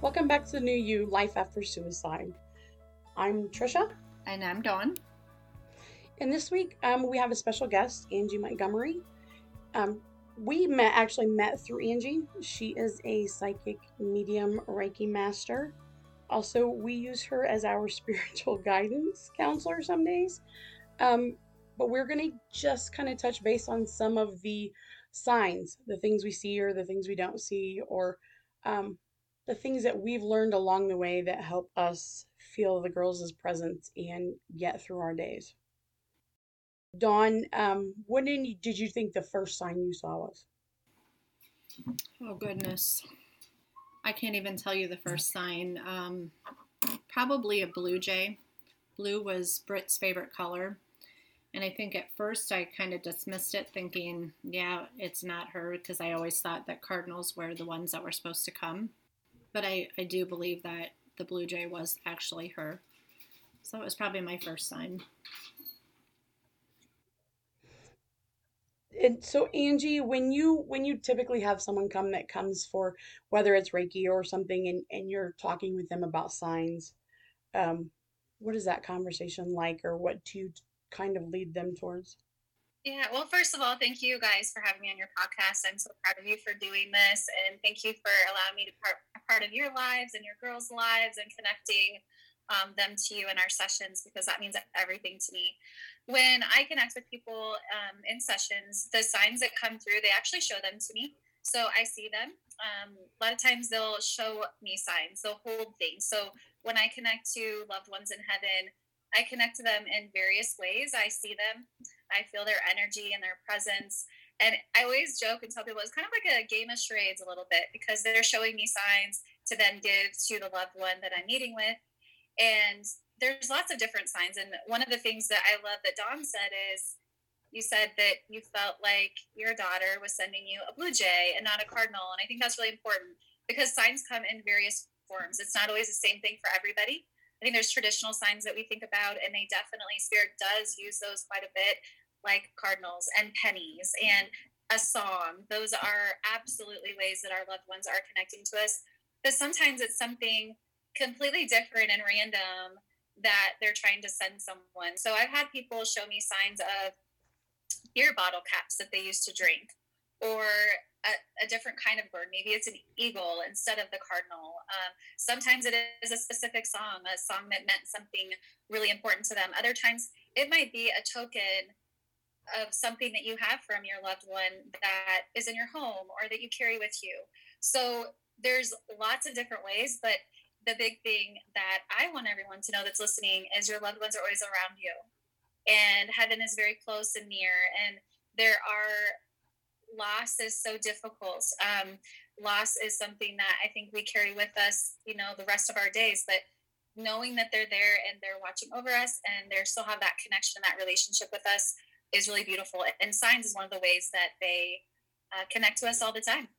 Welcome back to the New You Life After Suicide. I'm Trisha. And I'm Dawn. And this week we have a special guest, Angie Montgomery. We actually met through Angie. She is a psychic medium Reiki master. Also, we use her as our spiritual guidance counselor some days. But we're going to just kind of touch base on some of the signs, the things we see or the things we don't see, or um, the things that we've learned along the way that help us feel the girls' presence and get through our days. Dawn, what did you think the first sign you saw was? Oh, goodness. I can't even tell you the first sign. Probably a blue jay. Blue was Britt's favorite color. And I think at first I kind of dismissed it, thinking, yeah, it's not her, because I always thought that cardinals were the ones that were supposed to come. But I do believe that the blue jay was actually her. So it was probably my first sign. And so Angie, when you typically have someone come that comes for whether it's Reiki or something, and you're talking with them about signs, um, what is that conversation like, or what do you kind of lead them towards? Yeah, well, first of all, thank you guys for having me on your podcast. I'm so proud of you for doing this, and thank you for allowing me to be a part of your lives and your girls' lives and connecting them to you in our sessions, because that means everything to me. When I connect with people in sessions, the signs that come through, they actually show them to me. So I see them. A lot of times they'll show me signs, they'll hold things. So when I connect to loved ones in heaven, I connect to them in various ways. I see them, I feel their energy and their presence. And I always joke and tell people it's kind of like a game of charades a little bit, because they're showing me signs to then give to the loved one that I'm meeting with. And there's lots of different signs. And one of the things that I love that Dawn said is, you said that you felt like your daughter was sending you a blue jay and not a cardinal. And I think that's really important, because signs come in various forms. It's not always the same thing for everybody. I think there's traditional signs that we think about, and they definitely, Spirit does use those quite a bit, like cardinals and pennies and a song. Those are absolutely ways that our loved ones are connecting to us. But sometimes it's something completely different and random that they're trying to send someone. So I've had people show me signs of beer bottle caps that they used to drink, or a different kind of bird. Maybe it's an eagle instead of the cardinal. Sometimes it is a specific song, a song that meant something really important to them. Other times it might be a token of something that you have from your loved one that is in your home or that you carry with you. So there's lots of different ways, but the big thing that I want everyone to know that's listening is your loved ones are always around you, and heaven is very close and near. And there are, loss is so difficult. Loss is something that I think we carry with us, the rest of our days. But knowing that they're there and they're watching over us and they still have that connection, that relationship with us, is really beautiful. And signs is one of the ways that they connect to us all the time.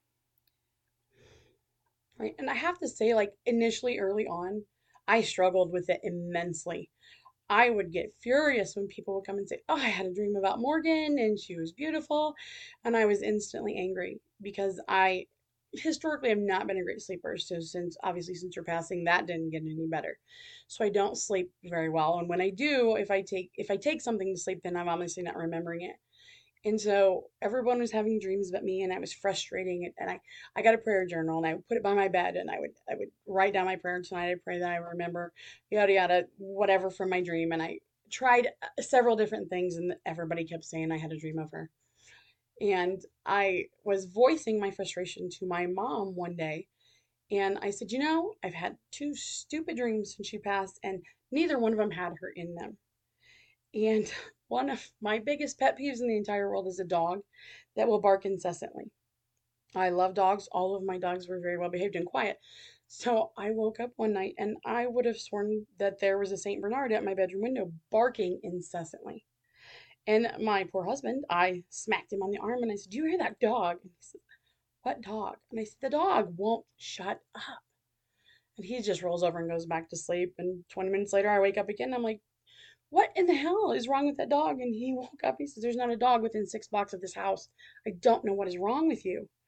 Right. And I have to say, like, initially, early on, I struggled with it immensely. I would get furious when people would come and say, "Oh, I had a dream about Morgan and she was beautiful." And I was instantly angry because I historically have not been a great sleeper. So since your passing, that didn't get any better. So I don't sleep very well. And when I do, if I take something to sleep, then I'm obviously not remembering it. And so everyone was having dreams about me, and I was frustrating it. And I got a prayer journal, and I would put it by my bed, and I would write down my prayer tonight. I pray that I remember yada yada whatever from my dream. And I tried several different things, and everybody kept saying I had a dream of her. And I was voicing my frustration to my mom one day, and I said, I've had two stupid dreams since she passed, and neither one of them had her in them. And one of my biggest pet peeves in the entire world is a dog that will bark incessantly. I love dogs. All of my dogs were very well behaved and quiet. So I woke up one night and I would have sworn that there was a St. Bernard at my bedroom window barking incessantly. And my poor husband, I smacked him on the arm and I said, "Do you hear that dog?" And he said, "What dog?" And I said, "The dog won't shut up." And he just rolls over and goes back to sleep. And 20 minutes later, I wake up again. And I'm like, "What in the hell is wrong with that dog?" And he woke up. He says, "There's not a dog within 6 blocks of this house. I don't know what is wrong with you."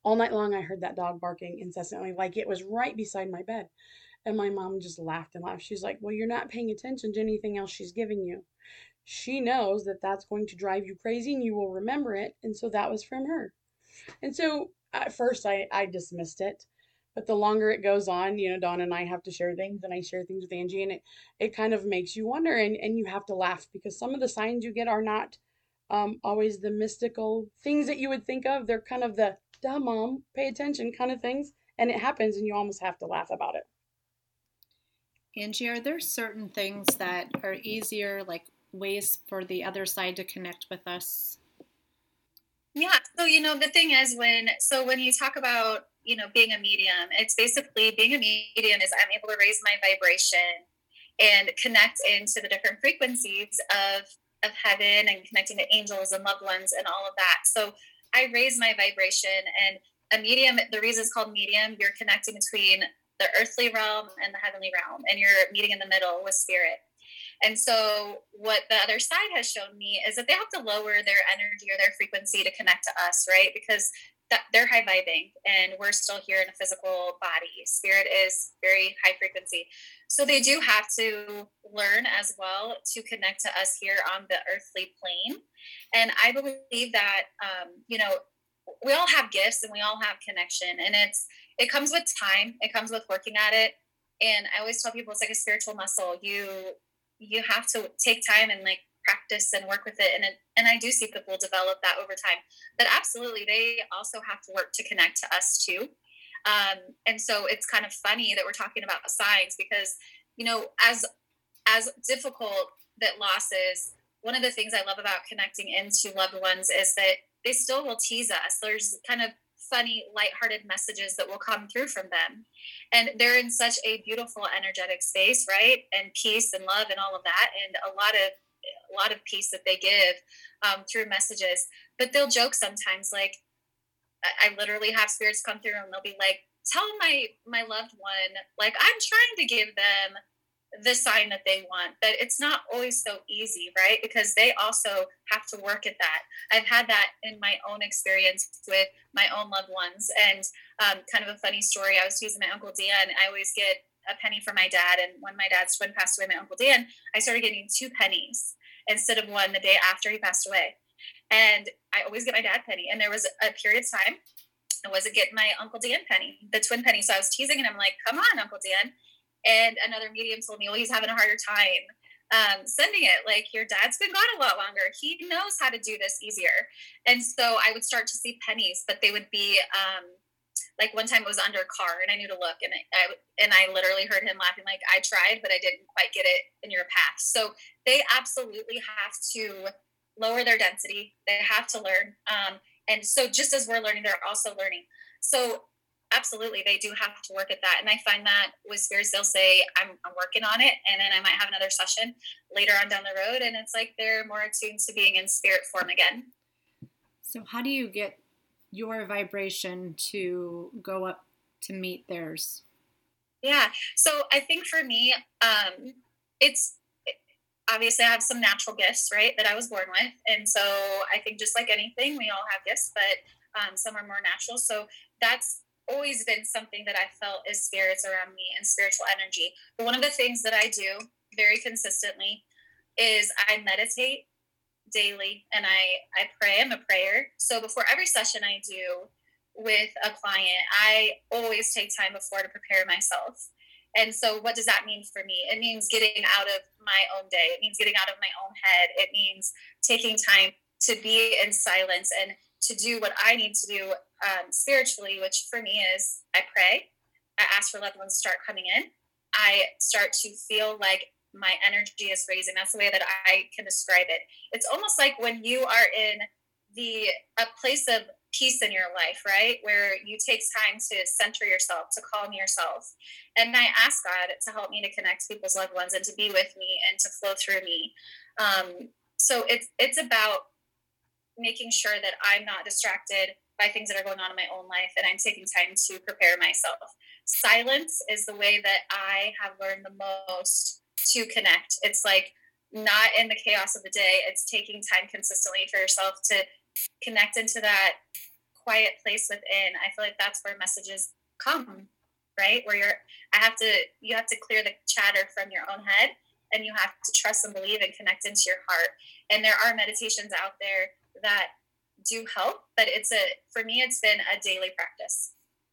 all night long I heard that dog barking incessantly, like it was right beside my bed. And my mom just laughed and laughed. She's like, well, you're not paying attention to anything else she's giving you. She knows that that's going to drive you crazy and you will remember it. And so that was from her. And so at first I dismissed it. But the longer it goes on, Dawn and I have to share things, and I share things with Angie, and it kind of makes you wonder, and you have to laugh because some of the signs you get are not always the mystical things that you would think of. They're kind of the, duh, mom, pay attention kind of things. And it happens, and you almost have to laugh about it. Angie, are there certain things that are easier, like ways for the other side to connect with us? Yeah. So, the thing is when you talk about, being a medium, it's basically being a medium is I'm able to raise my vibration and connect into the different frequencies of heaven and connecting to angels and loved ones and all of that. So I raise my vibration, and a medium, the reason it's called medium, you're connecting between the earthly realm and the heavenly realm, and you're meeting in the middle with spirit. And so what the other side has shown me is that they have to lower their energy or their frequency to connect to us, right? Because they're high vibing and we're still here in a physical body. Spirit is very high frequency. So they do have to learn as well to connect to us here on the earthly plane. And I believe that, we all have gifts and we all have connection, and it comes with time. It comes with working at it. And I always tell people it's like a spiritual muscle. You have to take time and like practice and work with it. And I do see people develop that over time, but absolutely, they also have to work to connect to us too. And so it's kind of funny that we're talking about signs because, as difficult that loss is, one of the things I love about connecting into loved ones is that they still will tease us. There's kind of funny, lighthearted messages that will come through from them. And they're in such a beautiful, energetic space, right? And peace and love and all of that. And a lot of peace that they give through messages. But they'll joke sometimes, like, I literally have spirits come through and they'll be like, tell my loved one, like, I'm trying to give them the sign that they want, but it's not always so easy, right? Because they also have to work at that. I've had that in my own experience with my own loved ones. And kind of a funny story, I was teasing my Uncle Dan. I always get a penny for my dad, and when my dad's twin passed away, my Uncle Dan, I started getting 2 pennies instead of 1 the day after he passed away. And I always get my dad penny, and there was a period of time I wasn't getting my Uncle Dan penny, the twin penny. So I was teasing, and I'm like, come on, Uncle Dan. And another medium told me, well, he's having a harder time sending it. Like, your dad's been gone a lot longer. He knows how to do this easier. And so I would start to see pennies, but they would be like, one time it was under a car, and I knew to look, and I literally heard him laughing, like, I tried, but I didn't quite get it in your path. So they absolutely have to lower their density. They have to learn. And so just as we're learning, they're also learning. So absolutely, they do have to work at that. And I find that with spirits, they'll say, I'm working on it. And then I might have another session later on down the road. And it's like they're more attuned to being in spirit form again. So how do you get your vibration to go up to meet theirs? Yeah. So I think for me, it's obviously I have some natural gifts, right, that I was born with. And so I think just like anything, we all have gifts, but some are more natural. So that's always been something that I felt is spirits around me and spiritual energy. But one of the things that I do very consistently is I meditate daily, and I pray. I'm a prayer. So before every session I do with a client, I always take time before to prepare myself. And so what does that mean for me? It means getting out of my own day. It means getting out of my own head. It means taking time to be in silence and to do what I need to do spiritually, which for me is I pray. I ask for loved ones to start coming in. I start to feel like my energy is raising. That's the way that I can describe it. It's almost like when you are in a place of peace in your life, right? Where you take time to center yourself, to calm yourself. And I ask God to help me to connect people's loved ones and to be with me and to flow through me. So it's about making sure that I'm not distracted by things that are going on in my own life, and I'm taking time to prepare myself. Silence is the way that I have learned the most to connect. It's like not in the chaos of the day. It's taking time consistently for yourself to connect into that quiet place within, I feel like that's where messages come, right? Where you have to clear the chatter from your own head, and you have to trust and believe and connect into your heart. And there are meditations out there that do help, but for me, it's been a daily practice.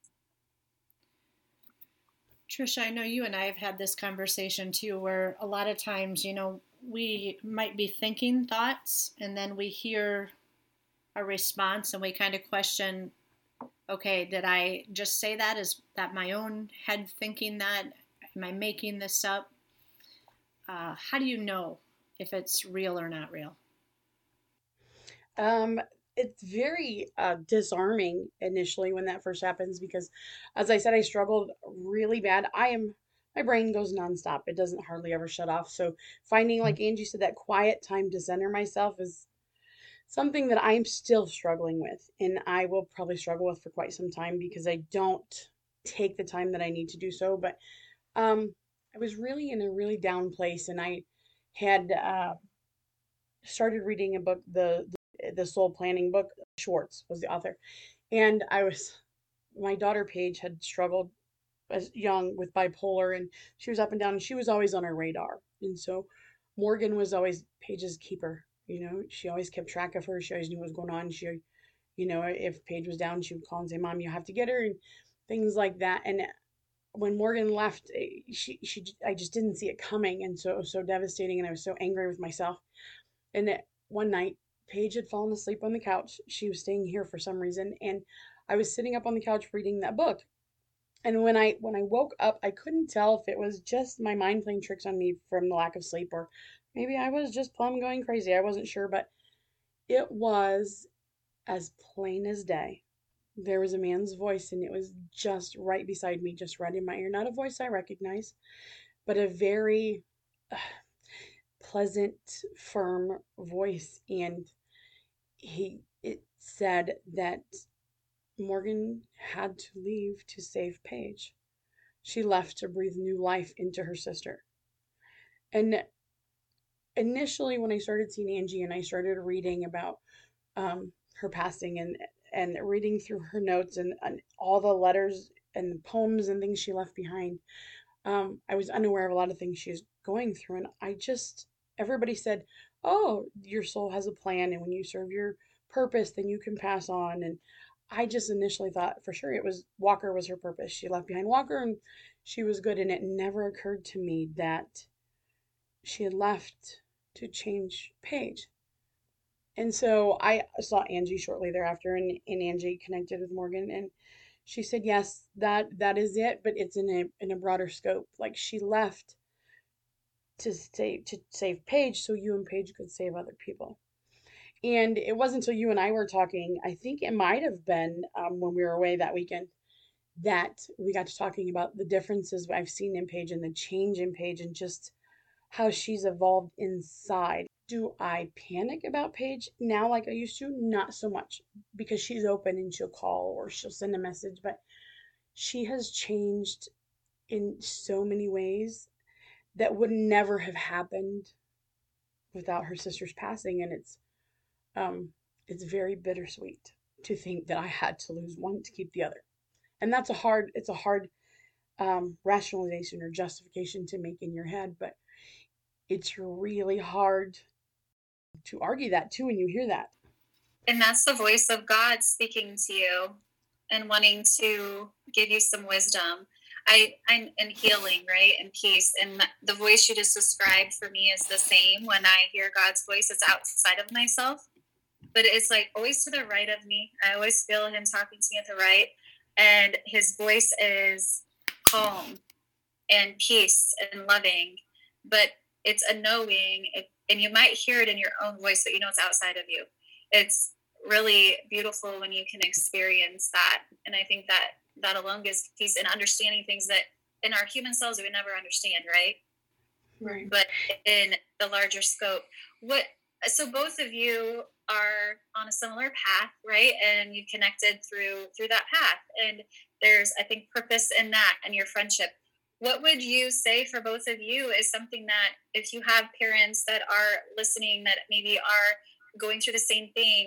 Trisha, I know you and I have had this conversation too, where a lot of times, we might be thinking thoughts and then we hear a response and we kind of question, okay, did I just say that? Is that my own head thinking that? Am I making this up? How do you know if it's real or not real? It's very disarming initially when that first happens because, as I said, I struggled really bad. My brain goes nonstop. It doesn't hardly ever shut off. So finding, like Angie said, that quiet time to center myself is something that I'm still struggling with, and I will probably struggle with for quite some time because I don't take the time that I need to do so. But I was really in a really down place, and I had started reading a book, the Soul Planning book. Schwartz was the author, and my daughter Paige had struggled as young with bipolar, and she was up and down, and she was always on our radar, and so Morgan was always Paige's keeper. She always kept track of her. She always knew what was going on. If Paige was down, she would call and say, "Mom, you have to get her," and things like that. And when Morgan left, I just didn't see it coming, and so it was so devastating, and I was so angry with myself. And one night, Paige had fallen asleep on the couch. She was staying here for some reason, and I was sitting up on the couch reading that book. And when I woke up, I couldn't tell if it was just my mind playing tricks on me from the lack of sleep, or maybe I was just plumb going crazy. I wasn't sure, but it was as plain as day. There was a man's voice, and it was just right beside me, just right in my ear. Not a voice I recognize, but a very pleasant, firm voice. And it said that Morgan had to leave to save Paige. She left to breathe new life into her sister. And initially, when I started seeing Angie and I started reading about her passing, and reading through her notes, and all the letters and the poems and things she left behind, I was unaware of a lot of things she was going through. And everybody said, "Oh, your soul has a plan, and when you serve your purpose, then you can pass on." And I just initially thought for sure it was Walker was her purpose. She left behind Walker, and she was good. And it never occurred to me that she had left to change Paige. And so I saw Angie shortly thereafter, and Angie connected with Morgan, and she said, "Yes, that is it, but it's in a broader scope. Like, she left to save Paige, so you and Paige could save other people." And it wasn't until you and I were talking, I think it might have been when we were away that weekend, that we got to talking about the differences I've seen in Paige and the change in Paige and just how she's evolved inside. Do I panic about Paige now like I used to? Not so much, because she's open and she'll call or she'll send a message, but she has changed in so many ways that would never have happened without her sister's passing. And it's very bittersweet to think that I had to lose one to keep the other. And it's a hard rationalization or justification to make in your head, but it's really hard to argue that too when you hear that. And that's the voice of God speaking to you and wanting to give you some wisdom. I'm in healing, right? And peace. And the voice you just described for me is the same. When I hear God's voice, it's outside of myself, but it's like always to the right of me. I always feel him talking to me at the right. And his voice is calm and peace and loving, but it's a knowing, and you might hear it in your own voice, but it's outside of you. It's really beautiful when you can experience that. And I think that alone gives peace and understanding things that in our human selves we would never understand, right? Right. But in the larger scope, so both of you are on a similar path, right? And you connected through that path. And there's, I think, purpose in that and your friendship. What would you say for both of you is something that, if you have parents that are listening that maybe are going through the same thing,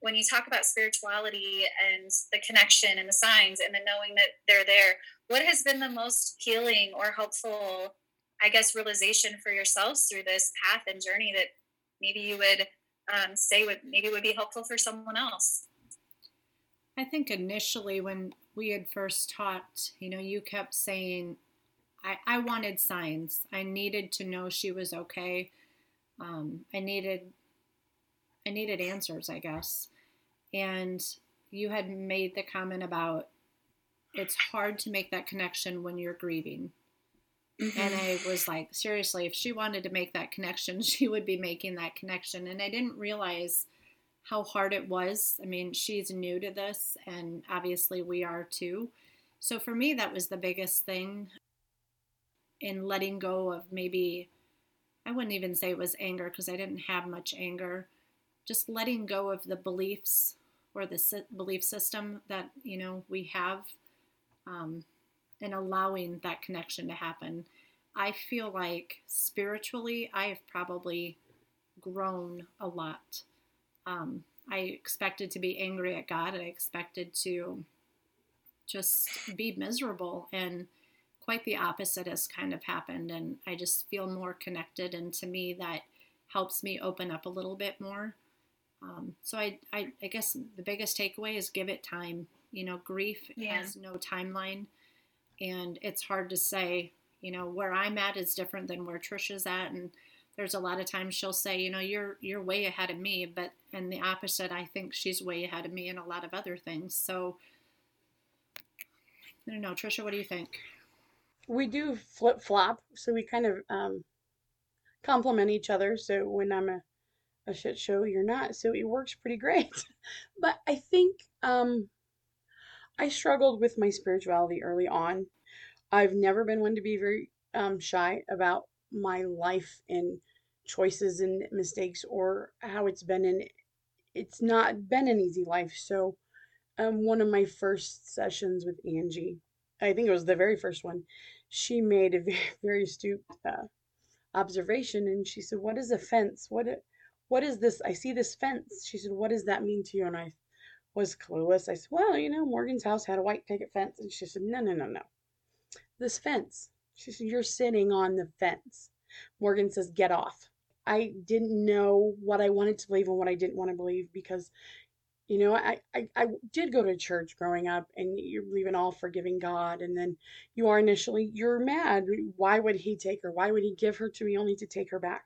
when you talk about spirituality and the connection and the signs and the knowing that they're there, what has been the most healing or helpful, I guess, realization for yourselves through this path and journey that maybe you would say would be helpful for someone else? I think initially when we had first talked, you kept saying, I wanted signs. I needed to know she was okay. I needed answers, I guess. And you had made the comment about it's hard to make that connection when you're grieving. Mm-hmm. And I was like, seriously, if she wanted to make that connection, she would be making that connection. And I didn't realize how hard it was. I mean, she's new to this, and obviously we are too. So for me, that was the biggest thing in letting go of, maybe, I wouldn't even say it was anger because I didn't have much anger, just letting go of the beliefs or the belief system that, we have, and allowing that connection to happen. I feel like spiritually, I have probably grown a lot. I expected to be angry at God. I expected to just be miserable, and quite the opposite has kind of happened. And I just feel more connected, and to me, that helps me open up a little bit more. So I guess the biggest takeaway is give it time. Grief has no timeline, and it's hard to say, where I'm at is different than where Trisha's at. And there's a lot of times she'll say, you're way ahead of me, and the opposite, I think she's way ahead of me in a lot of other things. So I don't know, Trisha, what do you think? We do flip flop, so we kind of complement each other. So when I'm a shit show, you're not. So it works pretty great. But I think I struggled with my spirituality early on. I've never been one to be very shy about my life and choices and mistakes or how it's been. And it's not been an easy life. So one of my first sessions with Angie, I think it was the very first one, she made a very, very astute observation, and she said, "What is a fence? What is this? I see this fence." She said, "What does that mean to you?" And I was clueless. I said, "Well, Morgan's house had a white picket fence." And she said, "No, no, no, no. This fence." She said, "You're sitting on the fence." Morgan says, "Get off." I didn't know what I wanted to believe and what I didn't want to believe because I did go to church growing up, and you believe in all forgiving God, and then you're mad. Why would he take her? Why would he give her to me only to take her back?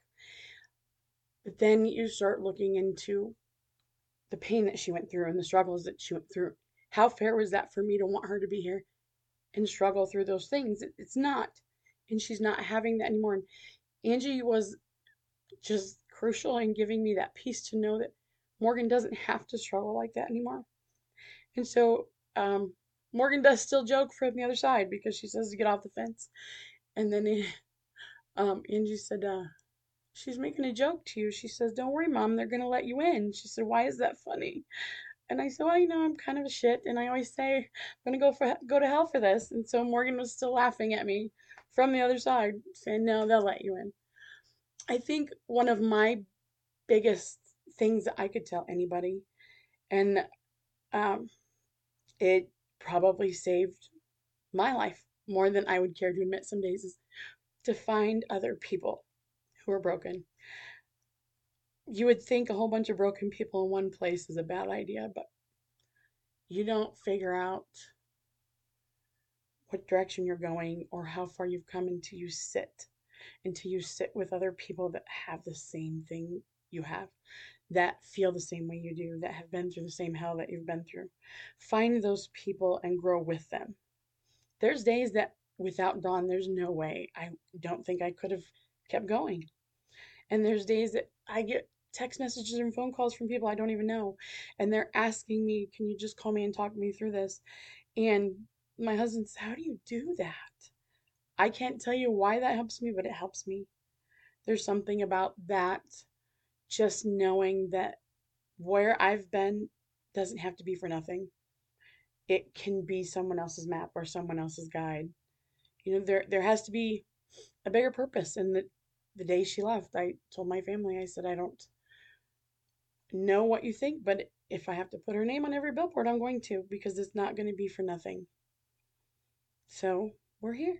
But then you start looking into the pain that she went through and the struggles that she went through. How fair was that for me to want her to be here and struggle through those things? It's not. And she's not having that anymore. And Angie was just crucial in giving me that peace to know that Morgan doesn't have to struggle like that anymore. And so Morgan does still joke from the other side because she says to get off the fence. And then Angie said, she's making a joke to you. She says, "Don't worry, Mom, they're going to let you in." She said, "Why is that funny?" And I said, "Well, I'm kind of a shit, and I always say I'm going to go to hell for this." And so Morgan was still laughing at me from the other side, saying, "No, they'll let you in." I think one of my biggest things that I could tell anybody, and um, it probably saved my life more than I would care to admit some days, is to find other people who are broken. You would think a whole bunch of broken people in one place is a bad idea, but you don't figure out what direction you're going or how far you've come until you sit with other people that have the same thing you have, that feel the same way you do, that have been through the same hell that you've been through. Find those people and grow with them. There's days that without Dawn, there's no way. I don't think I could have kept going. And there's days that I get text messages and phone calls from people I don't even know, and they're asking me, "Can you just call me and talk me through this?" And my husband says, "How do you do that?" I can't tell you why that helps me, but it helps me. There's something about that, just knowing that where I've been doesn't have to be for nothing. It can be someone else's map or someone else's guide. There has to be a bigger purpose. And the day she left, I told my family, I said, "I don't know what you think, but if I have to put her name on every billboard, I'm going to, because it's not going to be for nothing. So we're here.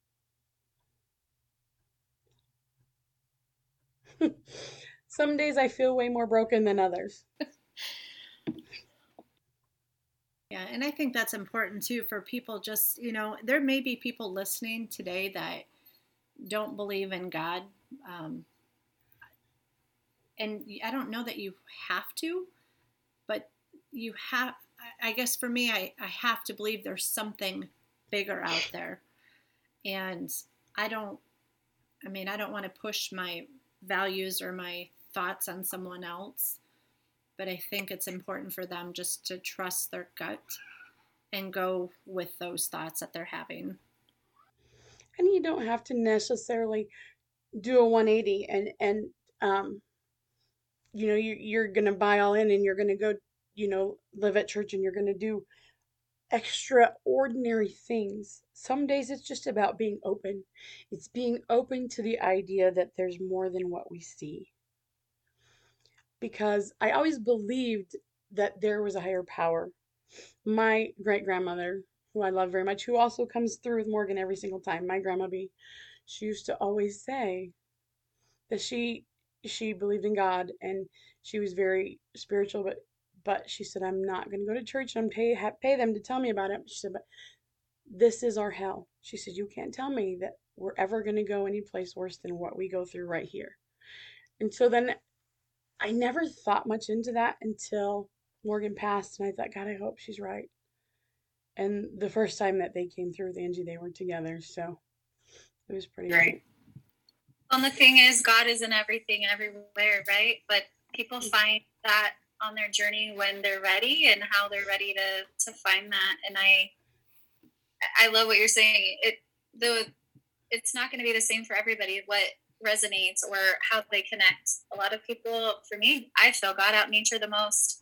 Some days I feel way more broken than others. Yeah, and I think that's important too for people. Just, there may be people listening today that don't believe in God. And I don't know that you have to, but you have, I guess for me, I have to believe there's something bigger out there. And I don't want to push my values or my thoughts on someone else, but I think it's important for them just to trust their gut and go with those thoughts that they're having. And you don't have to necessarily do a 180 and you're going to buy all in and you're going to go, live at church and you're going to do extraordinary things. Some days it's just about being open. It's being open to the idea that there's more than what we see. Because I always believed that there was a higher power. My great grandmother, who I love very much, who also comes through with Morgan every single time, my grandma B, she used to always say that she believed in God and she was very spiritual, but she said, I'm not going to go to church and pay them to tell me about it. She said, but this is our hell. She said, you can't tell me that we're ever going to go any place worse than what we go through right here. And so then I never thought much into that until Morgan passed, and I thought, God, I hope she's right. And the first time that they came through with Angie, they were together, so it was pretty great. Well, the thing is, God is in everything, everywhere, right? But people find that on their journey when they're ready and how they're ready to find that. And I love what you're saying. It's not going to be the same for everybody. What resonates or how they connect. A lot of people, for me, I feel God out nature the most.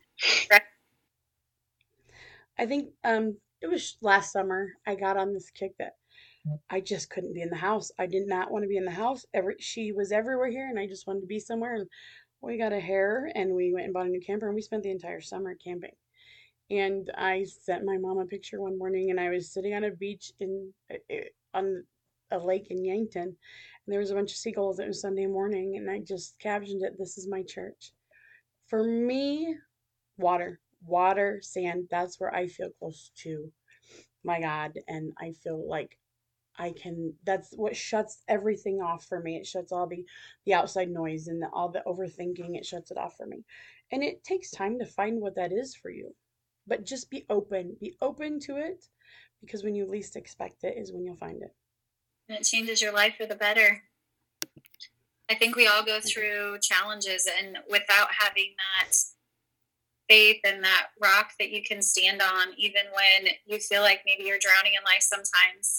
I think it was last summer I got on this kick that I just couldn't be in the house. I did not want to be in the house. She was everywhere here, and I just wanted to be somewhere. And we got a hare, and we went and bought a new camper, and we spent the entire summer camping. And I sent my mom a picture one morning, and I was sitting on a beach on a lake in Yankton, and there was a bunch of seagulls. It was Sunday morning, and I just captioned it, "This is my church." For me, water, sand, that's where I feel close to my God, and I feel like that's what shuts everything off for me. It shuts all the outside noise and all the overthinking. It shuts it off for me. And it takes time to find what that is for you. But just be open to it, because when you least expect it is when you'll find it. And it changes your life for the better. I think we all go through challenges, and without having that faith and that rock that you can stand on, even when you feel like maybe you're drowning in life sometimes.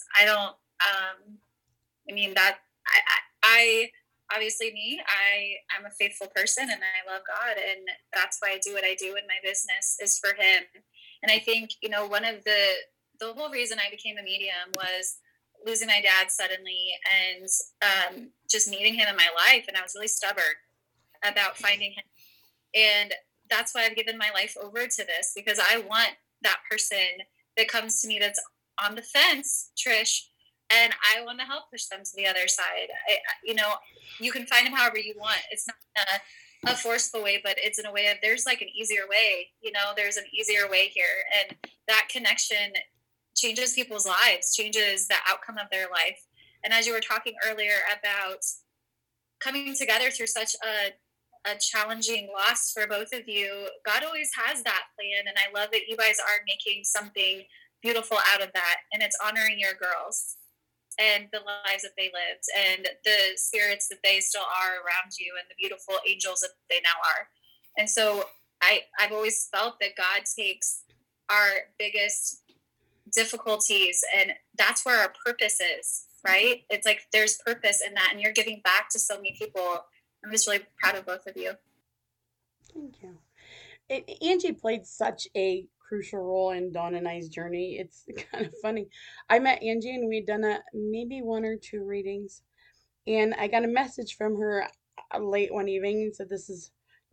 I obviously I'm a faithful person and I love God, and that's why I do what I do in my business is for him. And I think, one of the whole reason I became a medium was losing my dad suddenly and just meeting him in my life. And I was really stubborn about finding him. And that's why I've given my life over to this, because I want that person that comes to me that's on the fence, Trish, and I want to help push them to the other side. You can find them however you want. It's not a forceful way, but it's in a way of there's like an easier way. There's an easier way here. And that connection changes people's lives, changes the outcome of their life. And as you were talking earlier about coming together through such a challenging loss for both of you, God always has that plan. And I love that you guys are making something beautiful out of that. And it's honoring your girls and the lives that they lived and the spirits that they still are around you and the beautiful angels that they now are. And so I've always felt that God takes our biggest difficulties, and that's where our purpose is, right? It's like there's purpose in that, and you're giving back to so many people. I'm just really proud of both of you. Thank you. Angie played such a crucial role in Dawn and I's journey. It's kind of funny. I met Angie and we'd done maybe 1 or 2 readings, and I got a message from her late one evening and said, "This is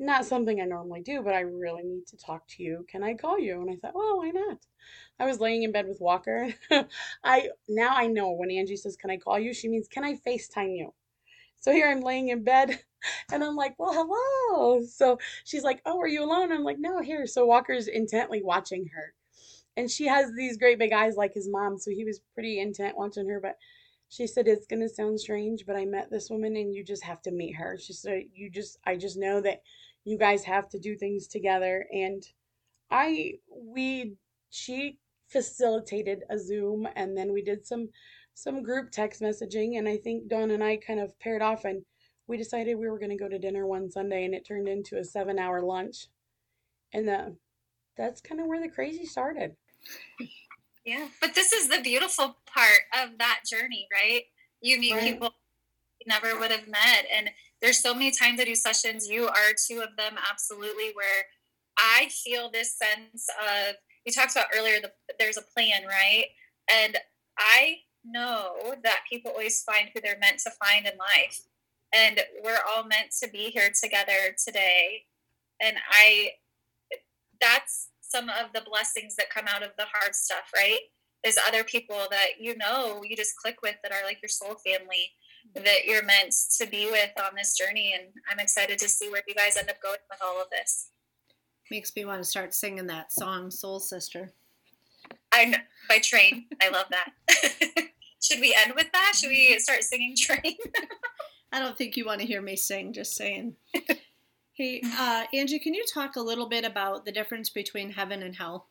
not something I normally do, but I really need to talk to you. Can I call you? And I thought, well, why not? I was laying in bed with Walker. I know when Angie says, "Can I call you?" she means, "Can I FaceTime you?" So here I'm laying in bed and I'm like, "Well, hello." So she's like, "Oh, are you alone?" I'm like, "No, here." So Walker's intently watching her. And she has these great big eyes like his mom, so he was pretty intent watching her, but she said it's going to sound strange, but I met this woman and you just have to meet her. She said I just know that you guys have to do things together. And I we she facilitated a Zoom, and then we did some group text messaging, and I think Dawn and I kind of paired off, and we decided we were going to go to dinner one Sunday, and it turned into a 7-hour lunch. And that's kind of where the crazy started. Yeah, but this is the beautiful part of that journey, right? You meet Right. people you never would have met, and there's so many times I do sessions. You are two of them, absolutely, where I feel this sense of, you talked about earlier, there's a plan, right? And I know that people always find who they're meant to find in life, and we're all meant to be here together today. And that's some of the blessings that come out of the hard stuff, right? Is other people that you just click with, that are like your soul family, that you're meant to be with on this journey. And I'm excited to see where you guys end up going with all of this. Makes me want to start singing that song, Soul Sister. I know, by Train. I love that. Should we end with that? Should we start singing Train? I don't think you want to hear me sing, just saying. Hey, Angie, can you talk a little bit about the difference between heaven and hell?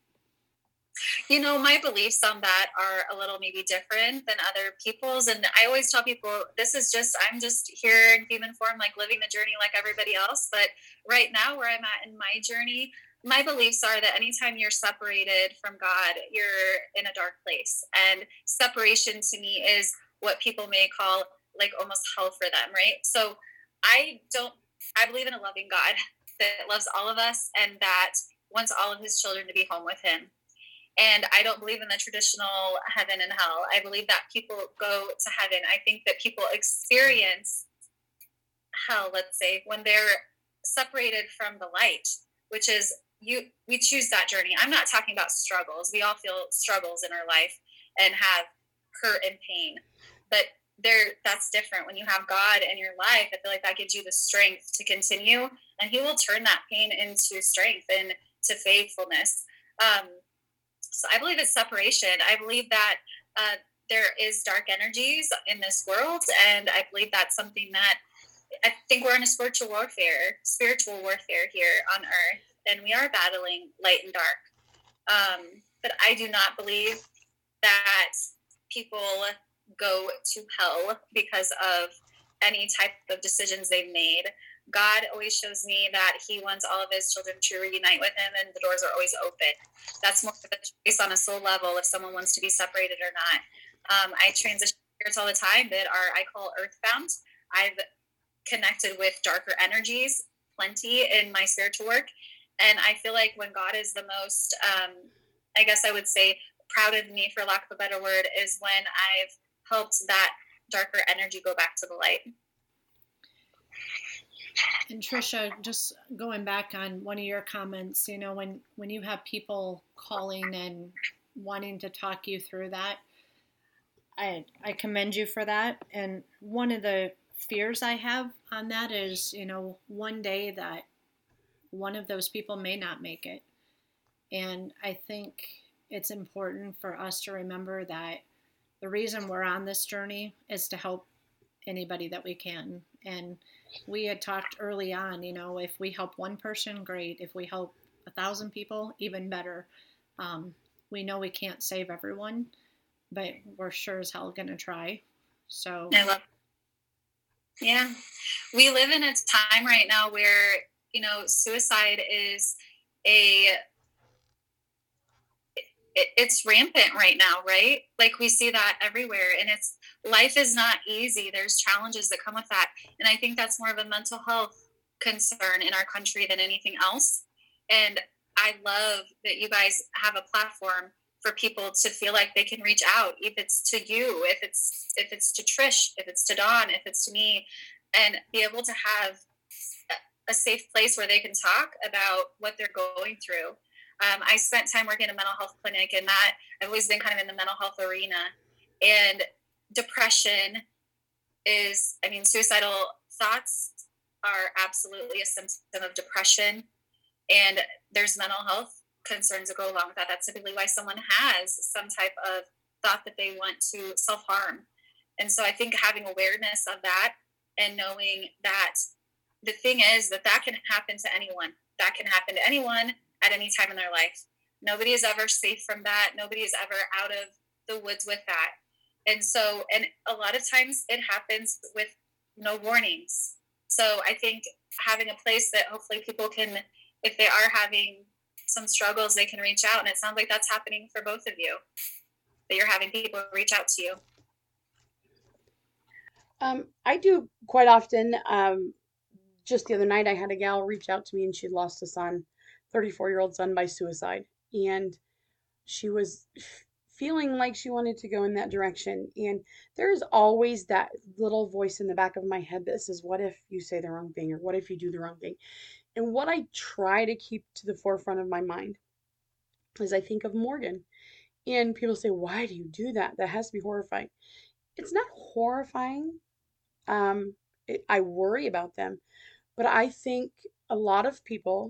My beliefs on that are a little maybe different than other people's. And I always tell people, I'm just here in human form, like living the journey like everybody else. But right now, where I'm at in my journey, my beliefs are that anytime you're separated from God, you're in a dark place. And separation to me is what people may call like almost hell for them, right? So I believe in a loving God that loves all of us and that wants all of his children to be home with him. And I don't believe in the traditional heaven and hell. I believe that people go to heaven. I think that people experience hell, let's say, when they're separated from the light, which is we choose that journey. I'm not talking about struggles. We all feel struggles in our life and have hurt and pain. But that's different. When you have God in your life, I feel like that gives you the strength to continue, and he will turn that pain into strength and to faithfulness. So I believe it's separation. I believe that there is dark energies in this world, and I believe that's something that I think we're in a spiritual warfare here on earth, and we are battling light and dark. But I do not believe that people go to hell because of any type of decisions they've made. God always shows me that he wants all of his children to reunite with him, and the doors are always open. That's more of a choice on a soul level if someone wants to be separated or not. I transition spirits all the time that I call earthbound. I've connected with darker energies plenty in my spiritual work, and I feel like when God is the most, I guess I would say, proud of me, for lack of a better word, is when I've helped that darker energy go back to the light. And Trisha, just going back on one of your comments, when you have people calling and wanting to talk you through that, I commend you for that. And one of the fears I have on that is, one day that one of those people may not make it. And I think it's important for us to remember that the reason we're on this journey is to help anybody that we can. And we had talked early on, if we help one person, great. If we help 1,000 people, even better. We know we can't save everyone, but we're sure as hell going to try. So yeah, we live in a time right now where, suicide is it's rampant right now, right? Like we see that everywhere, and life is not easy. There's challenges that come with that. And I think that's more of a mental health concern in our country than anything else. And I love that you guys have a platform for people to feel like they can reach out, if it's to you, if it's to Trish, if it's to Dawn, if it's to me, and be able to have a safe place where they can talk about what they're going through. I spent time working in a mental health clinic, and that I've always been kind of in the mental health arena. And depression is, I mean, suicidal thoughts are absolutely a symptom of depression. And there's mental health concerns that go along with that. That's typically why someone has some type of thought that they want to self-harm. And so I think having awareness of that and knowing that the thing is that can happen to anyone. That can happen to anyone at any time in their life. Nobody is ever safe from that. Nobody is ever out of the woods with that. And so, and a lot of times it happens with no warnings. So I think having a place that hopefully people can, if they are having some struggles, they can reach out. And it sounds like that's happening for both of you, that you're having people reach out to you. I do quite often. Just the other night, I had a gal reach out to me and she'd lost a son, 34-year-old son by suicide. And she was feeling like she wanted to go in that direction. And there's always that little voice in the back of my head that says, what if you say the wrong thing? Or what if you do the wrong thing? And what I try to keep to the forefront of my mind is I think of Morgan. And people say, why do you do that? That has to be horrifying. It's not horrifying. I worry about them. But I think a lot of people,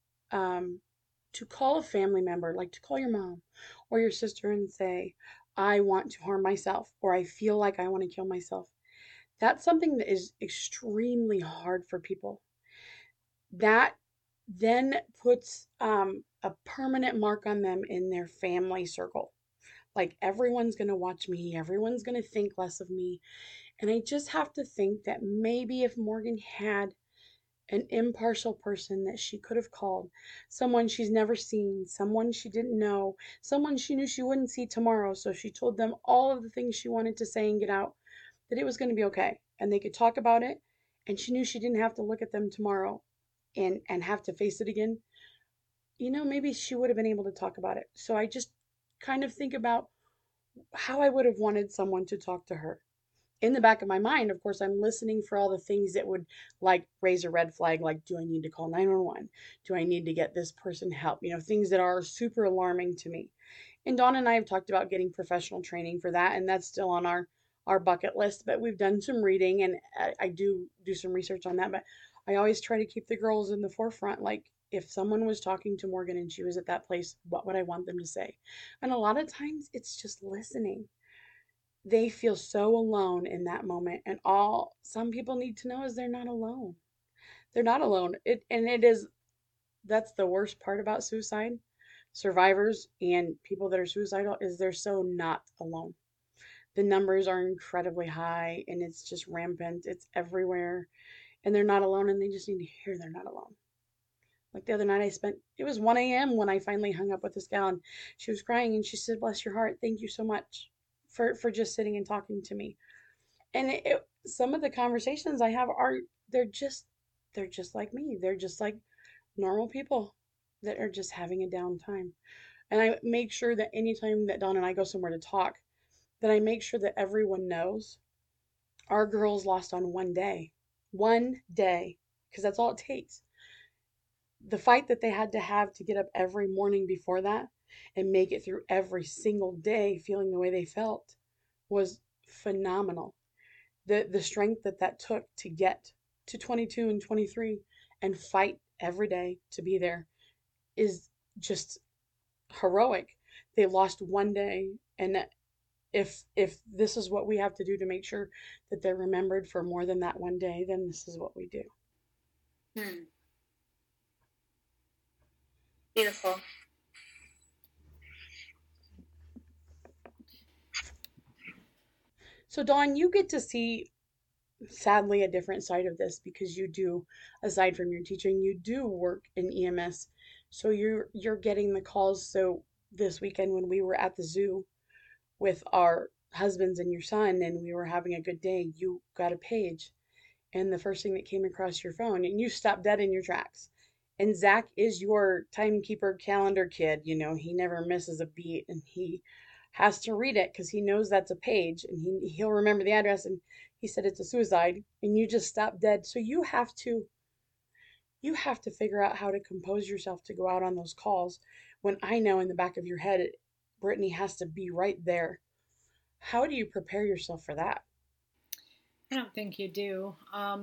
to call a family member, like to call your mom or your sister and say, I want to harm myself, or I feel like I want to kill myself, that's something that is extremely hard for people. That then puts a permanent mark on them in their family circle. Like everyone's going to watch me, everyone's going to think less of me. And I just have to think that maybe if Morgan had an impartial person that she could have called, someone she's never seen, someone she didn't know, someone she knew she wouldn't see tomorrow, so she told them all of the things she wanted to say and get out, that it was going to be okay and they could talk about it, and she knew she didn't have to look at them tomorrow and have to face it again. Maybe she would have been able to talk about it. So I just kind of think about how I would have wanted someone to talk to her. In the back of my mind, of course, I'm listening for all the things that would like raise a red flag, like, do I need to call 911? Do I need to get this person help? Things that are super alarming to me. And Dawn and I have talked about getting professional training for that, and that's still on our bucket list, but we've done some reading, and I do some research on that. But I always try to keep the girls in the forefront. Like, if someone was talking to Morgan and she was at that place, what would I want them to say? And a lot of times it's just listening. They feel so alone in that moment, and all some people need to know is they're not alone. They're not alone. That's the worst part about suicide. Survivors and people that are suicidal is they're so not alone. The numbers are incredibly high and it's just rampant. It's everywhere, and they're not alone, and they just need to hear they're not alone. Like the other night, it was 1 a.m. when I finally hung up with this gal, and she was crying and she said, bless your heart, thank you so much for just sitting and talking to me. And some of the conversations I have they're just like me. They're just like normal people that are just having a down time. And I make sure that anytime that Dawn and I go somewhere to talk, that I make sure that everyone knows our girls lost on 1 day. 1 day, because that's all it takes. The fight that they had to have to get up every morning before that and make it through every single day feeling the way they felt was phenomenal. The strength that took to get to 22 and 23 and fight every day to be there is just heroic. They lost 1 day, and if this is what we have to do to make sure that they're remembered for more than that 1 day, then this is what we do. Beautiful. So Dawn, you get to see, sadly, a different side of this because you do, aside from your teaching, you do work in EMS. So you're getting the calls. So this weekend when we were at the zoo with our husbands and your son and we were having a good day, you got a page, and the first thing that came across your phone, and you stopped dead in your tracks. And Zach is your timekeeper calendar kid. He never misses a beat, and he has to read it because he knows that's a page, and he'll remember the address. And he said it's a suicide, and you just stopped dead. So you have to You have to figure out how to compose yourself to go out on those calls when I know in the back of your head, Brittany has to be right there. How do you prepare yourself for that? I don't think you do.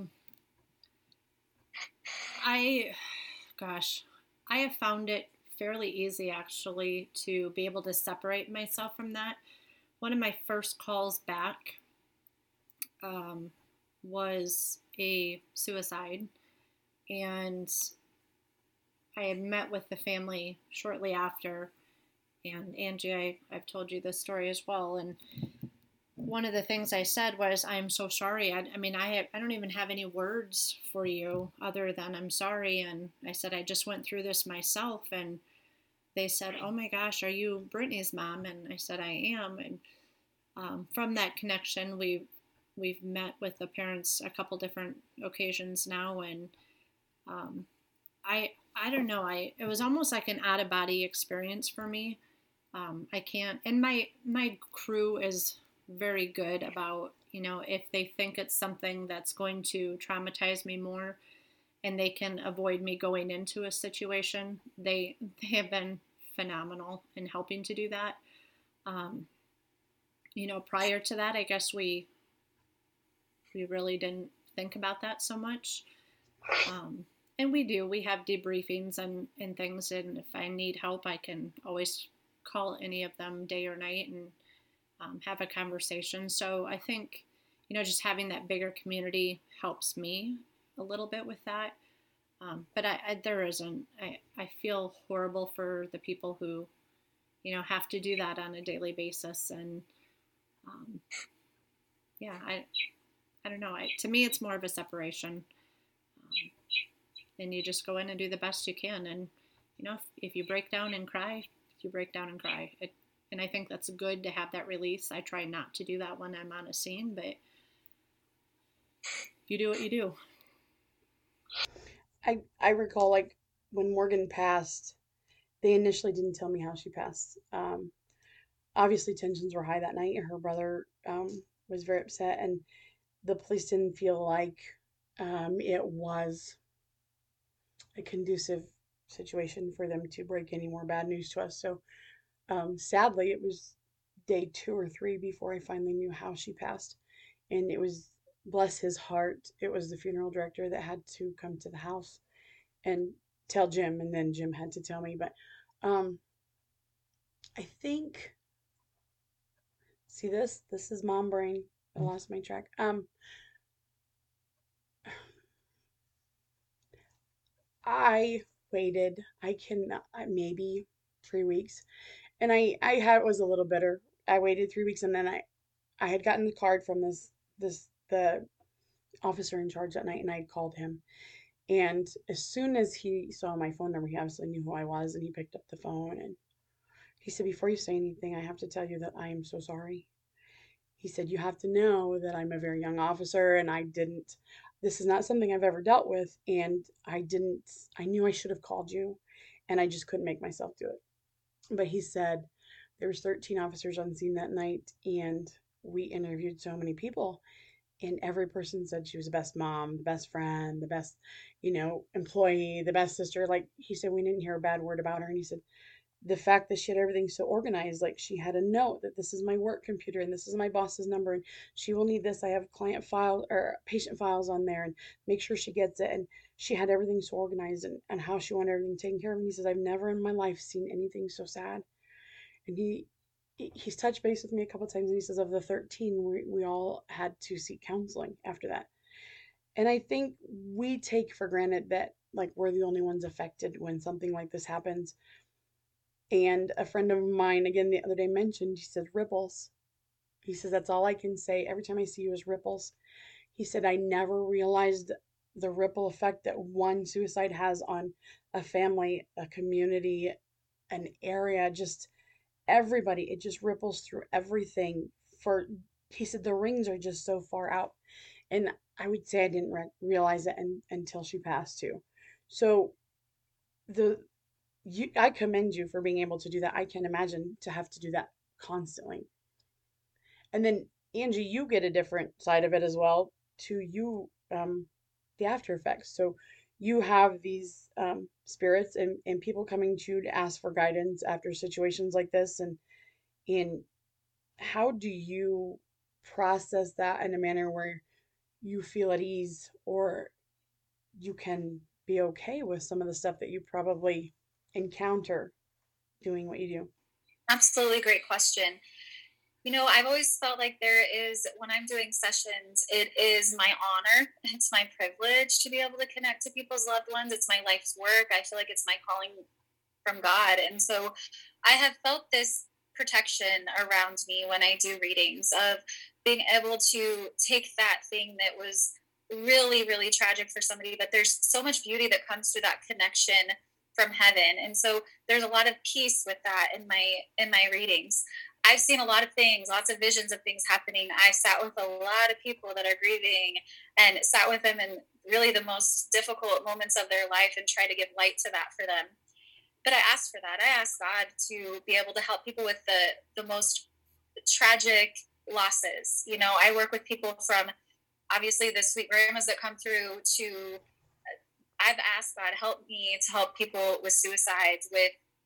I, gosh, I have found it fairly easy actually to be able to separate myself from that. One of my first calls back um, was a suicide, and I had met with the family shortly after. And Angie, I've told you this story as well. And one of the things I said was, "I'm so sorry. I mean, I don't even have any words for you other than I'm sorry." And I said, "I just went through this myself." And they said, "Oh my gosh, are you Brittany's mom?" And I said, "I am." And from that connection, we've met with the parents a couple different occasions now, and um, I don't know. It was almost like an out of body experience for me. I can't, and my crew is very good about, if they think it's something that's going to traumatize me more, and they can avoid me going into a situation, they have been phenomenal in helping to do that. Um, Prior to that, I guess we really didn't think about that so much. Um, and we have debriefings and things. And if I need help, I can always call any of them day or night and have a conversation. So I think, just having that bigger community helps me a little bit with that. But there isn't. I feel horrible for the people who, have to do that on a daily basis. And um, yeah, I don't know. To me, it's more of a separation. Um, and you just go in and do the best you can. And, if you break down and cry, you break down and cry. And I think that's good to have that release. I try not to do that when I'm on a scene, but you do what you do. I recall like when Morgan passed, they initially didn't tell me how she passed. Obviously tensions were high that night. Her brother was very upset, and the police didn't feel like it was a conducive situation for them to break any more bad news to us. So sadly, it was day 2 or 3 before I finally knew how she passed. And it was, bless his heart, it was the funeral director that had to come to the house and tell Jim, and then Jim had to tell me. But um, I think, see this is mom brain. I lost my track. I waited. I can maybe 3 weeks, and I had it was a little bitter. I waited 3 weeks, and then I had gotten the card from the officer in charge that night, and I had called him. And as soon as he saw my phone number, he obviously knew who I was, and he picked up the phone and he said, "Before you say anything, I have to tell you that I am so sorry." He said, "You have to know that I'm a very young officer, and this is not something I've ever dealt with, and I knew I should have called you, and I just couldn't make myself do it." But he said, "There was 13 officers on scene that night, and we interviewed so many people, and every person said she was the best mom, the best friend, the best, employee, the best sister." Like he said, we didn't hear a bad word about her. And he said, the fact that she had everything so organized, like she had a note that this is my work computer and this is my boss's number and she will need this. I have client file or patient files on there and make sure she gets it. And she had everything so organized and how she wanted everything taken care of. And he says, "I've never in my life seen anything so sad." And he's touched base with me a couple of times, and he says of the 13, we all had to seek counseling after that. And I think we take for granted that like we're the only ones affected when something like this happens. And a friend of mine, again, the other day mentioned, he said, ripples. He says, "That's all I can say. Every time I see you is ripples." He said, "I never realized the ripple effect that one suicide has on a family, a community, an area, just everybody. It just ripples through everything." He said, "The rings are just so far out." And I would say I didn't realize it until she passed too. So the I commend you for being able to do that. I can imagine to have to do that constantly. And then Angie, you get a different side of it as well. To you, the after effects. So you have these spirits and people coming to you to ask for guidance after situations like this, and how do you process that in a manner where you feel at ease, or you can be okay with some of the stuff that you probably encounter doing what you do? Absolutely great question. I've always felt like when I'm doing sessions, it is my honor, it's my privilege to be able to connect to people's loved ones. It's my life's work. I feel like it's my calling from God. And so I have felt this protection around me when I do readings, of being able to take that thing that was really, really tragic for somebody, but there's so much beauty that comes through that connection from heaven. And so there's a lot of peace with that in my readings. I've seen a lot of things, lots of visions of things happening. I've sat with a lot of people that are grieving and sat with them in really the most difficult moments of their life and try to give light to that for them. But I asked for that. I asked God to be able to help people with the most tragic losses. I work with people from obviously the sweet grandmas that come through to, I've asked God, help me to help people with suicides, with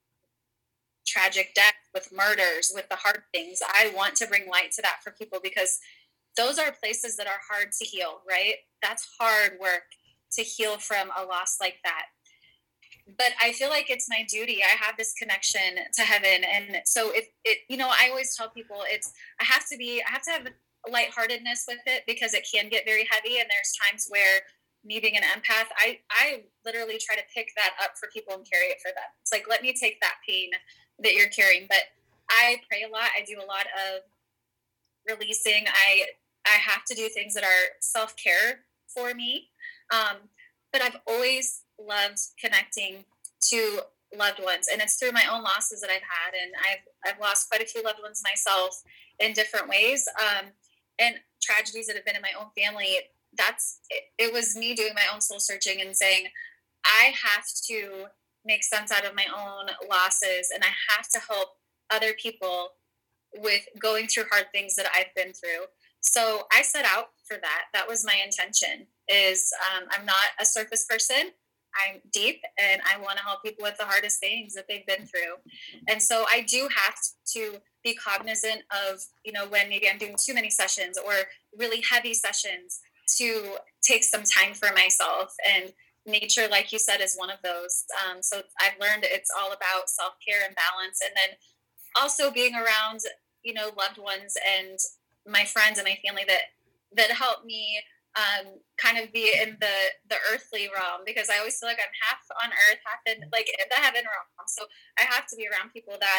tragic death, with murders, with the hard things. I want to bring light to that for people, because those are places that are hard to heal, right? That's hard work to heal from a loss like that. But I feel like it's my duty. I have this connection to heaven. And so I always tell people I have to have lightheartedness with it, because it can get very heavy. And there's times where, me being an empath, I literally try to pick that up for people and carry it for them. It's like, let me take that pain that you're carrying. But I pray a lot. I do a lot of releasing. I have to do things that are self-care for me. But I've always loved connecting to loved ones, and it's through my own losses that I've had. And I've lost quite a few loved ones myself in different ways. And tragedies that have been in my own family. It was me doing my own soul searching and saying, I have to make sense out of my own losses, and I have to help other people with going through hard things that I've been through. So I set out for that. That was my intention. I'm not a surface person. I'm deep, and I want to help people with the hardest things that they've been through. And so I do have to be cognizant of, when maybe I'm doing too many sessions or really heavy sessions, to take some time for myself. And nature, like you said, is one of those. So I've learned it's all about self-care and balance. And then also being around, loved ones and my friends and my family that help me kind of be in the earthly realm, because I always feel like I'm half on earth, half in like the heaven realm. So I have to be around people that,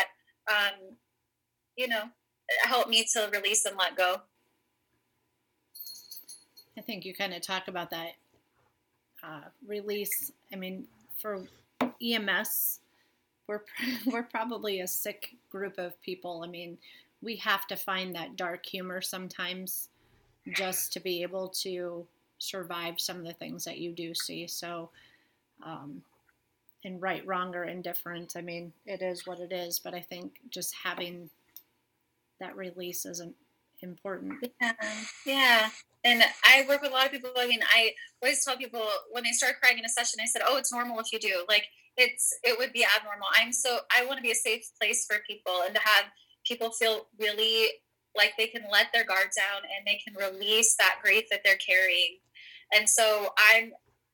help me to release and let go. I think you kind of talk about that release. I mean, for EMS, we're probably a sick group of people. I mean, we have to find that dark humor sometimes just to be able to survive some of the things that you do see. So, and right, wrong, or indifferent, I mean, it is what it is. But I think just having that release is important. Yeah. And I work with a lot of people. I mean, I always tell people when they start crying in a session, I said, oh, it's normal if you do. Like, it would be abnormal. I want to be a safe place for people, and to have people feel really like they can let their guard down and they can release that grief that they're carrying. And so I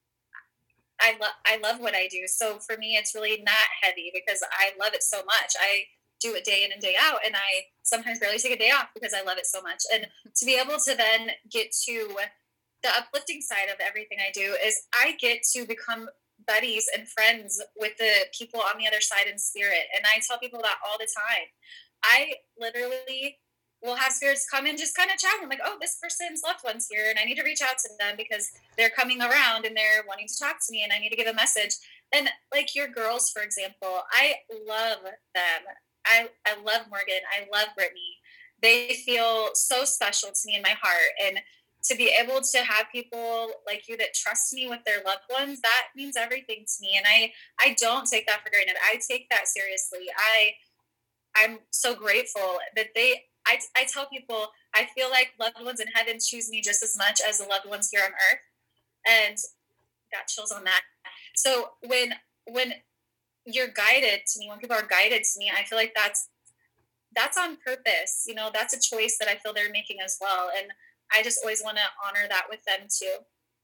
love what I do. So for me, it's really not heavy, because I love it so much. I do it day in and day out, and I sometimes barely take a day off because I love it so much. And to be able to then get to the uplifting side of everything I do is I get to become buddies and friends with the people on the other side in spirit. And I tell people that all the time. I literally will have spirits come and just kind of chat. I'm like, oh, this person's loved one's here, and I need to reach out to them because they're coming around and they're wanting to talk to me, and I need to give a message. And like your girls, for example, I love them. I love Morgan. I love Brittany. They feel so special to me in my heart. And to be able to have people like you that trust me with their loved ones, that means everything to me. And I don't take that for granted. I take that seriously. I'm so grateful that I tell people, I feel like loved ones in heaven choose me just as much as the loved ones here on earth. And got chills on that. So when you're guided to me, when people are guided to me, I feel like that's on purpose. You know, that's a choice that I feel they're making as well. And I just always want to honor that with them too.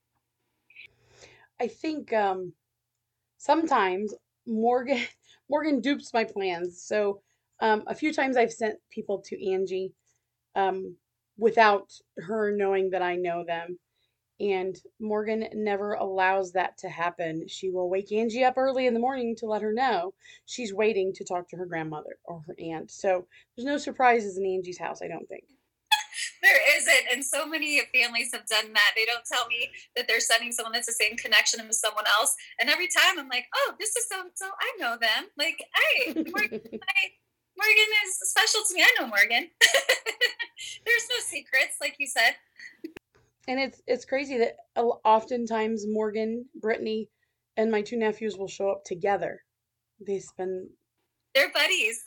I think sometimes Morgan Morgan dupes my plans. So a few times I've sent people to Angie um, without her knowing that I know them. And Morgan never allows that to happen. She will wake Angie up early in the morning to let her know she's waiting to talk to her grandmother or her aunt. So there's no surprises in Angie's house, I don't think. There isn't, and so many families have done that. They don't tell me that they're sending someone that's the same connection with someone else, and every time I'm like, "Oh, this is so and so. I know them. Like, hey, Morgan is special to me. I know Morgan." There's no secrets, like you said. And it's crazy that oftentimes Morgan, Brittany, and my two nephews will show up together. They spend They're buddies.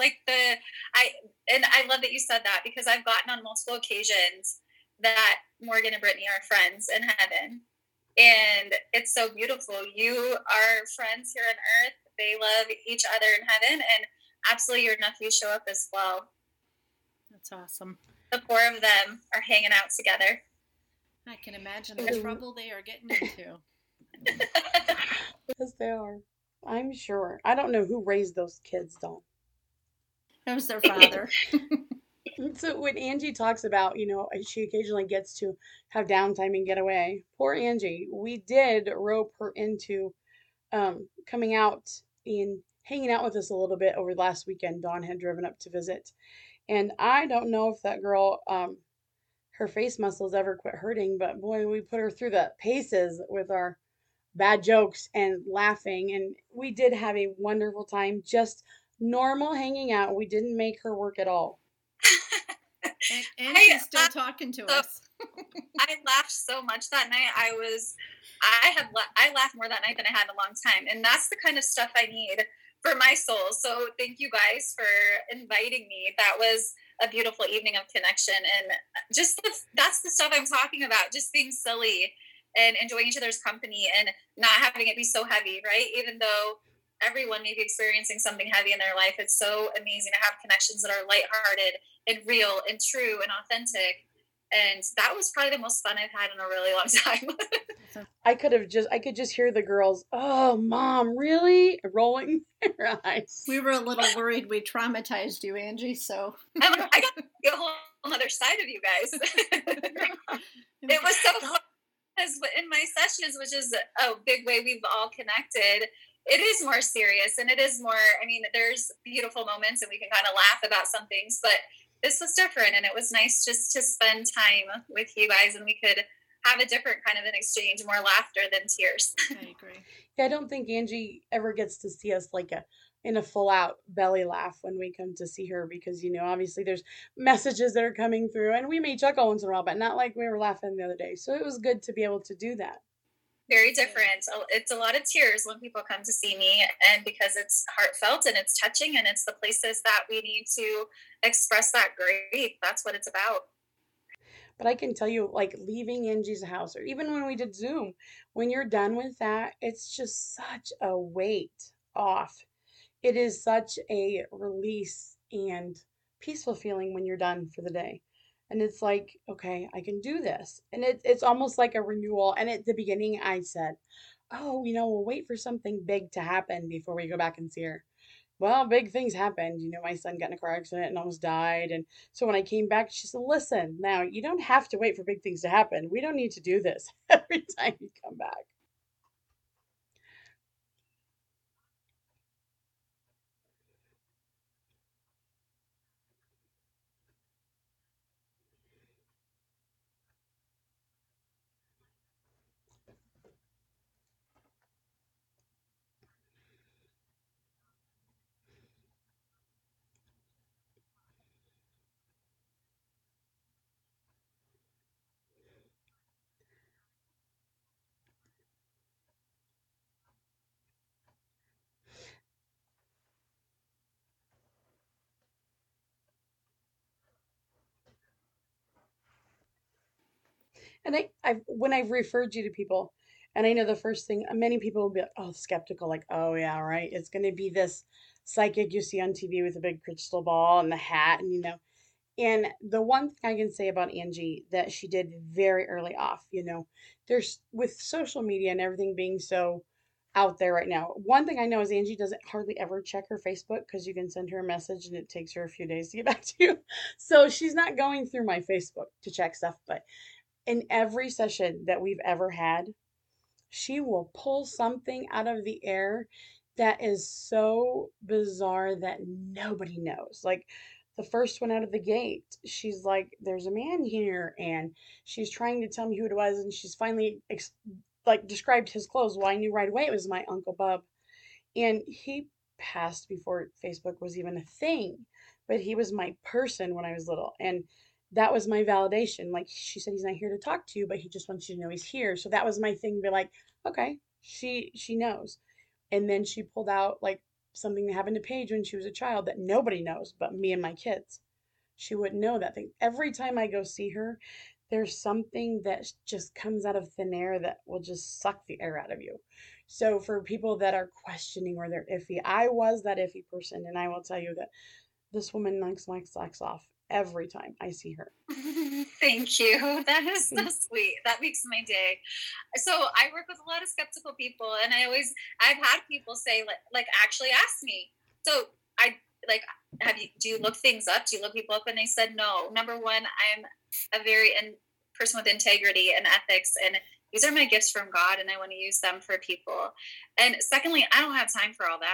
I love that you said that, because I've gotten on multiple occasions that Morgan and Brittany are friends in heaven. And it's so beautiful. You are friends here on earth. They love each other in heaven, and absolutely your nephews show up as well. That's awesome. The four of them are hanging out together. I can imagine the trouble they are getting into. Yes, they are. I'm sure. I don't know who raised those kids, though. That was their father. So when Angie talks about, she occasionally gets to have downtime and get away, poor Angie, we did rope her into coming out and hanging out with us a little bit over the last weekend. Dawn had driven up to visit. And I don't know if that girl, her face muscles ever quit hurting, but boy, we put her through the paces with our bad jokes and laughing. And we did have a wonderful time, just normal hanging out. We didn't make her work at all. And she's still talking to us. I laughed so much that night. I laughed more that night than I had in a long time. And that's the kind of stuff I need for my soul. So thank you guys for inviting me. That was a beautiful evening of connection. And that's the stuff I'm talking about. Just being silly and enjoying each other's company and not having it be so heavy, right? Even though everyone may be experiencing something heavy in their life, it's so amazing to have connections that are lighthearted and real and true and authentic. And that was probably the most fun I've had in a really long time. I could just hear the girls, "Oh, Mom, really?" rolling their eyes. We were a little worried we traumatized you, Angie, so. I got a whole other side of you guys. It was so fun, because in my sessions, which is a big way we've all connected, it is more serious and it is more, there's beautiful moments and we can kind of laugh about some things, but this was different, and it was nice just to spend time with you guys, and we could have a different kind of an exchange, more laughter than tears. I agree. Yeah, I don't think Angie ever gets to see us in a full out belly laugh when we come to see her, because obviously there's messages that are coming through, and we may chuckle once in a while, but not like we were laughing the other day. So it was good to be able to do that. Very different. It's a lot of tears when people come to see me, and because it's heartfelt and it's touching, and it's the places that we need to express that grief. That's what it's about. But I can tell you, like leaving Angie's house, or even when we did Zoom, when you're done with that, it's just such a weight off. It is such a release and peaceful feeling when you're done for the day. And it's like, okay, I can do this. And it's almost like a renewal. And at the beginning, I said, oh, we'll wait for something big to happen before we go back and see her. Well, big things happened. My son got in a car accident and almost died. And so when I came back, she said, listen, now you don't have to wait for big things to happen. We don't need to do this every time you come back. And when I've referred you to people, And I know the first thing, many people will be like, oh, skeptical, like, oh, yeah, right. It's going to be this psychic you see on TV with a big crystal ball and the hat, and, And the one thing I can say about Angie that she did very early off, there's with social media and everything being so out there right now. One thing I know is Angie doesn't hardly ever check her Facebook because you can send her a message and it takes her a few days to get back to you. So she's not going through my Facebook to check stuff. But in every session that we've ever had, she will pull something out of the air that is so bizarre that nobody knows. Like the first one out of the gate, she's like, "There's a man here," and she's trying to tell me who it was, and she's finally like described his clothes. Well, I knew right away it was my Uncle Bub, and he passed before Facebook was even a thing, but he was my person when I was little, and that was my validation. Like she said, he's not here to talk to you, but he just wants you to know he's here. So that was my thing. Be like, okay, she knows. And then she pulled out like something that happened to Paige when she was a child that nobody knows but me and my kids. She wouldn't know that thing. Every time I go see her, there's something that just comes out of thin air that will just suck the air out of you. So for people that are questioning or they're iffy, I was that iffy person, and I will tell you that this woman knocks my socks off every time I see her. Thank you. That is so sweet. That makes my day. So I work with a lot of skeptical people, and I've had people say like actually ask me. So I like, do you look things up? Do you look people up? And they said, no. Number one, I'm a very person with integrity and ethics, and these are my gifts from God, and I want to use them for people. And secondly, I don't have time for all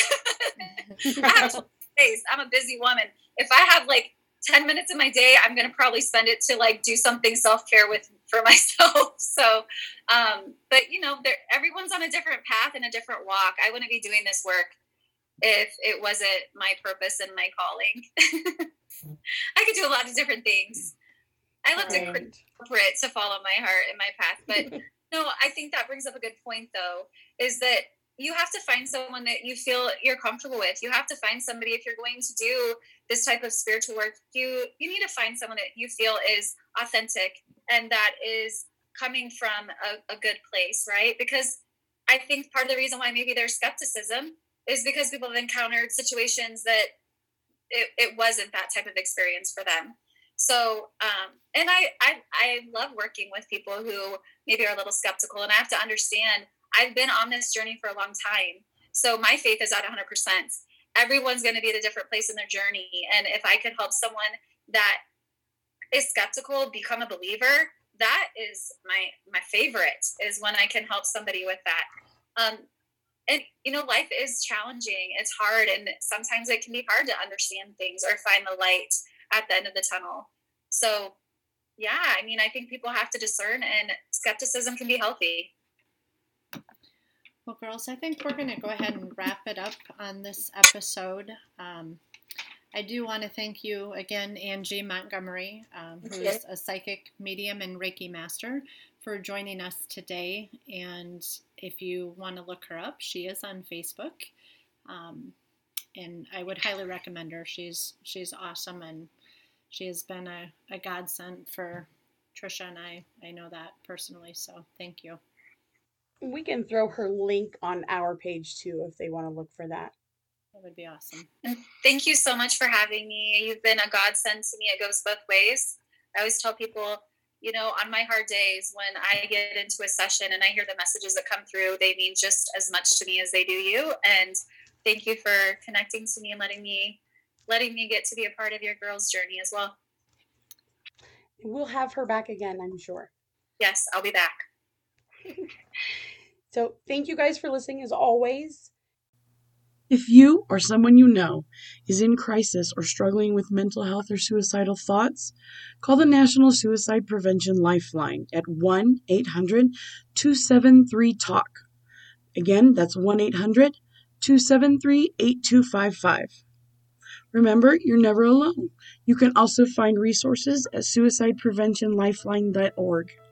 that. I have days. I'm a busy woman. If I have like 10 minutes of my day, I'm going to probably spend it to like do something self-care for myself. So, but everyone's on a different path and a different walk. I wouldn't be doing this work if it wasn't my purpose and my calling. I could do a lot of different things. I love to corporate to follow my heart and my path. But no, I think that brings up a good point though, is that you have to find someone that you feel you're comfortable with. You have to find somebody, if you're going to do this type of spiritual work, you need to find someone that you feel is authentic and that is coming from a good place, right? Because I think part of the reason why maybe there's skepticism is because people have encountered situations that it wasn't that type of experience for them. So, and I love working with people who maybe are a little skeptical, and I have to understand I've been on this journey for a long time. So my faith is at 100%. Everyone's going to be at a different place in their journey. And if I could help someone that is skeptical become a believer, that is my favorite, is when I can help somebody with that. And, life is challenging. It's hard. And sometimes it can be hard to understand things or find the light at the end of the tunnel. So, yeah, I think people have to discern, and skepticism can be healthy. Well, girls, I think we're going to go ahead and wrap it up on this episode. I do want to thank you again, Angie Montgomery, who's a psychic medium and Reiki master, for joining us today. And if you want to look her up, she is on Facebook. And I would highly recommend her. She's awesome, and she has been a godsend for Trisha and I. I know that personally, so thank you. We can throw her link on our page too if they want to look for that. That would be awesome. And thank you so much for having me. You've been a godsend to me. It goes both ways. I always tell people, on my hard days, when I get into a session and I hear the messages that come through, they mean just as much to me as they do you. And thank you for connecting to me and letting me get to be a part of your girls' journey as well. We'll have her back again, I'm sure. Yes, I'll be back. So thank you guys for listening as always. If you or someone you know is in crisis or struggling with mental health or suicidal thoughts, call the National Suicide Prevention Lifeline at 1-800-273-TALK. Again, that's 1-800-273-8255. Remember, you're never alone. You can also find resources at suicidepreventionlifeline.org.